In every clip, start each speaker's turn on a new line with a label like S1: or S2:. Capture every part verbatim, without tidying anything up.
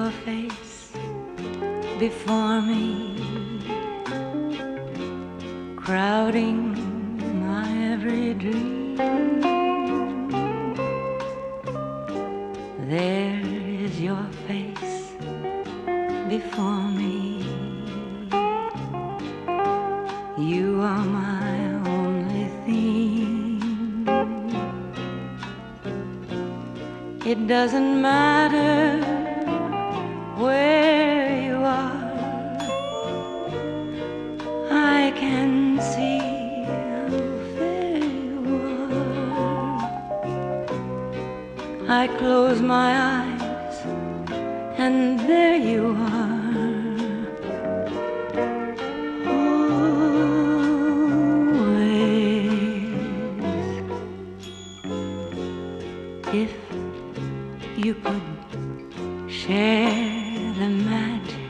S1: your face before me, crowding my every dream. There is your face before me. You are my only theme. It doesn't matter where you are, I can see how fair you are. I close my eyes and there you are. If you could share the magic,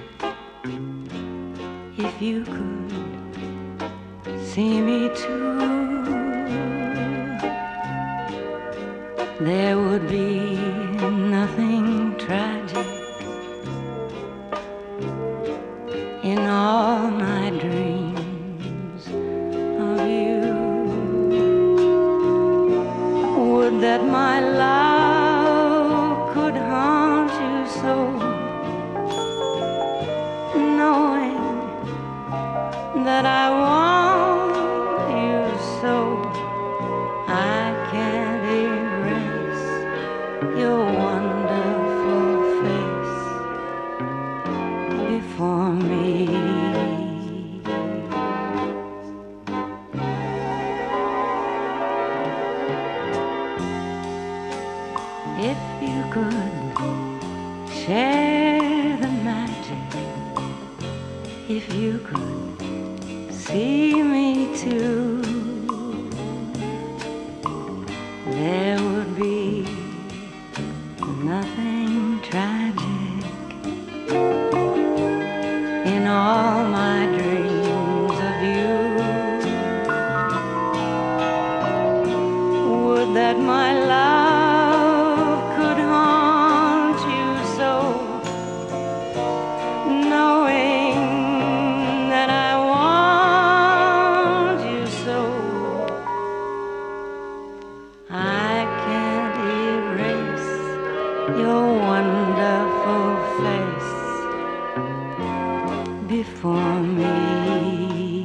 S1: if you could see me too, there would be nothing tragic in all my dreams of you. Would that my love could haunt you so, knowing that I want you so. I can't erase your wonderful face before me. If you could share the magic, if you could see me too, there would be nothing tragic in all my dreams of you. Would that my love your wonderful face before me.